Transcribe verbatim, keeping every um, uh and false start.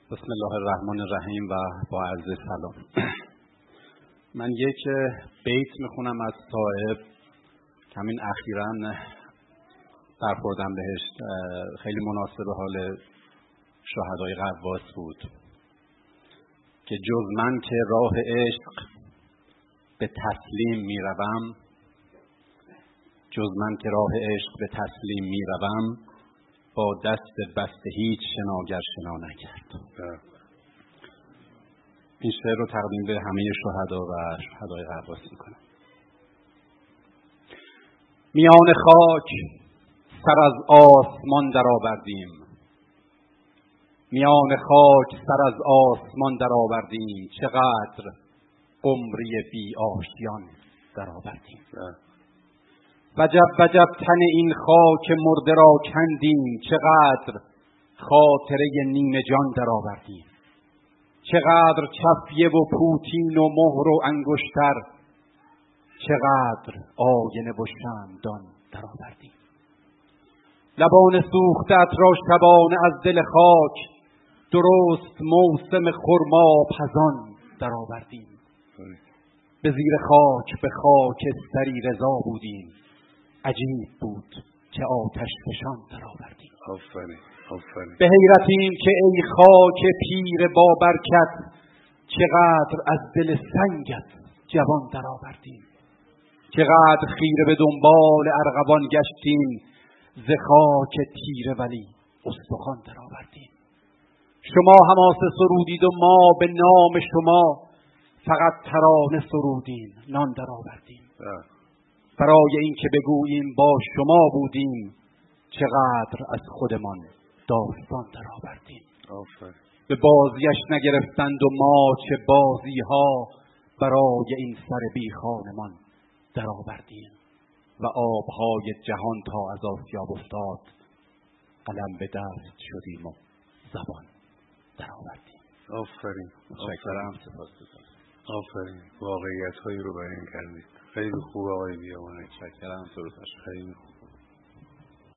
بسم الله الرحمن الرحیم و با عرض سلام. من یک بیت میخونم از صاحب که همین اخیراً برخوردم بهش، خیلی مناسب حال شهدای غواص بود که جز من که راه عشق به تسلیم میروم، جز من که راه عشق به تسلیم میروم، با دست بسته هیچ شناگر شنا نکرد. این شعر رو تقدیم به همه شهدا و شهدای غواص میکنم. میان خاک سر از آسمان درآوردیم، میان خاک سر از آسمان درآوردیم، چقدر قمری بی آشیان درآوردیم. وجب وجب تن این خاک مرده را کندیم، چقدر خاطره نیمه جان درآوردیم. چقدر چفیه و پوتین و مهر و انگشتر، چقدر آینه و شمعدان درآوردیم. لبان سوختت را شبانه از دل خاک، درست موسم خرما پزان درآوردیم. به زیر خاک به خاکستری رضا بودیم، عجیب بود که آتش فشان درآوردیم. آفرین آفرین. به حیرتیم که ای خاک پیر با برکت، چقدر از دل سنگت جوان درآوردیم. چقدر خیره به دنبال ارغوان گشتیم، ز خاک تیره ولی استخوان درآوردیم. شما حماسه سرودید و ما به نام شما فقط ترانه سرودیم، نان درآوردیم. برای این که بگوییم با شما بودیم، چقدر از خودمان داستان درآوردیم. به بازیش نگرفتند و ما چه بازی ها برای این سر بی خانمان درآوردیم. و آبهای جهان تا از آسیاب افتاد، قلم به دست شدیم و زبان درآوردیم. آفرین. متشکرم. سپاسگزارم. آفرین. واقعیت هایی رو بیان کردید. خیلی خوب آقای بیامرز. متشکرم. درود. خیلی خوب.